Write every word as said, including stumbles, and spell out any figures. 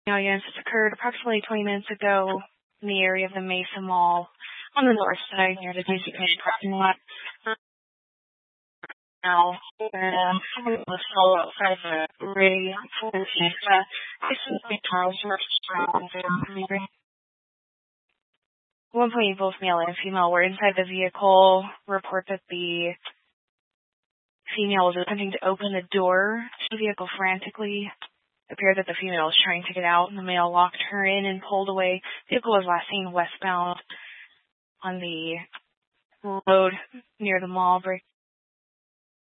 Yes, this occurred approximately twenty minutes ago in the area of the Mesa Mall on the north side near the JCPenney parking lot. Now, um, someone was still outside the radio for the Mesa. This is the Charles At one point, both male and female were inside the vehicle. Report that the female was attempting to open the door to the vehicle frantically. It appeared that the female was trying to get out, and the male locked her in and pulled away. The vehicle was last seen westbound on the road near the mall,